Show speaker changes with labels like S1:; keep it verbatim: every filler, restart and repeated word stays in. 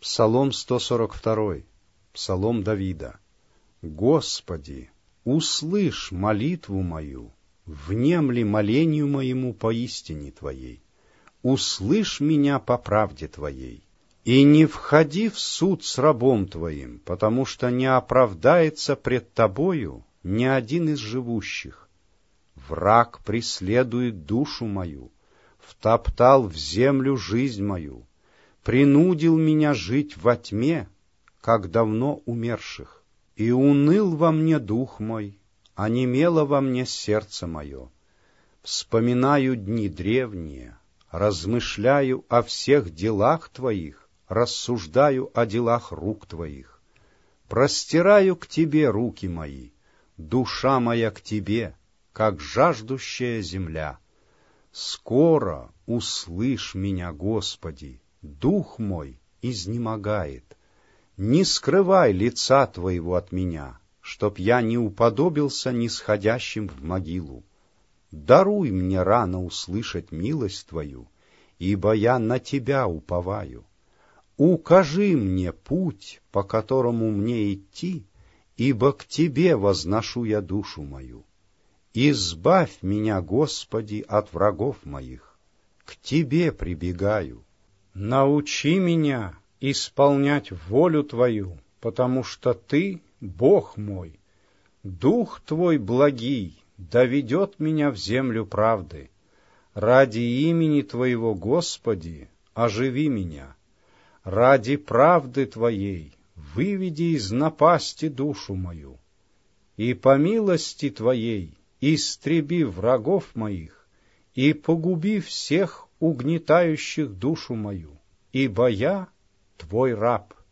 S1: Псалом сто сорок два, Псалом Давида. Господи, услышь молитву мою, внемли молению моему поистине Твоей. Услышь меня по правде Твоей, и не входи в суд с рабом Твоим, потому что не оправдается пред Тобою ни один из живущих. Враг преследует душу мою, втоптал в землю жизнь мою, принудил меня жить во тьме, как давно умерших. И уныл во мне дух мой, онемело во мне сердце мое. Вспоминаю дни древние, размышляю о всех делах Твоих, рассуждаю о делах рук Твоих. Простираю к Тебе руки мои, душа моя к Тебе, как жаждущая земля. Скоро услышь меня, Господи, дух мой изнемогает. Не скрывай лица Твоего от меня, чтоб я не уподобился нисходящим в могилу. Даруй мне рано услышать милость Твою, ибо я на Тебя уповаю. Укажи мне путь, по которому мне идти, ибо к Тебе возношу я душу мою. Избавь меня, Господи, от врагов моих, к Тебе прибегаю. Научи меня исполнять волю Твою, потому что Ты — Бог мой. Дух Твой благий доведет меня в землю правды. Ради имени Твоего, Господи, оживи меня. Ради правды Твоей выведи из напасти душу мою. И по милости Твоей истреби врагов моих и погуби всех угнетающих душу мою, ибо я Твой раб.